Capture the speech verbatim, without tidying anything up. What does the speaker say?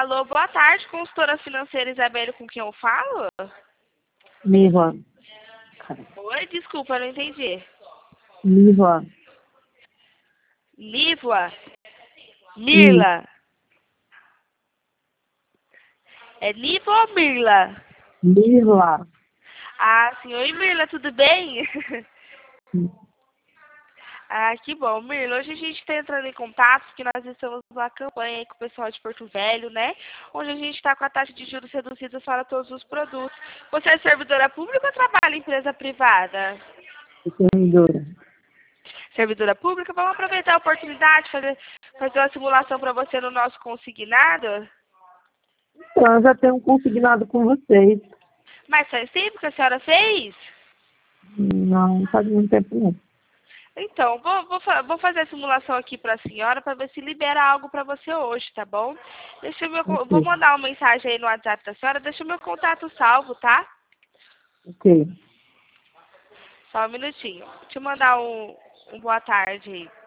Alô, boa tarde, consultora financeira Isabelle, com quem eu falo? Mirla. Oi, desculpa, não entendi. Mirla. Lívia? Isso. Mirla? É Lívia ou Mirla? Mirla. Ah, sim. Oi, Mirla, tudo bem? Ah, que bom, Mirla. Hoje a gente está entrando em contato porque nós estamos numa campanha aí com o pessoal de Porto Velho, né? Onde a gente está com a taxa de juros reduzida para todos os produtos. Você é servidora pública ou trabalha em empresa privada? Servidora. Servidora pública? Vamos aproveitar a oportunidade de fazer, fazer uma simulação para você no nosso consignado? Então, eu já tenho um consignado com vocês. Mas faz tempo que a senhora fez? Não faz muito tempo, não. Então, vou, vou, fa- vou fazer a simulação aqui para a senhora para ver se libera algo para você hoje, tá bom? Deixa eu meu, co- vou Ok. mandar uma mensagem aí no WhatsApp da senhora, deixa o meu contato salvo, tá? Ok. Só um minutinho. Deixa eu mandar um, um boa tarde aí.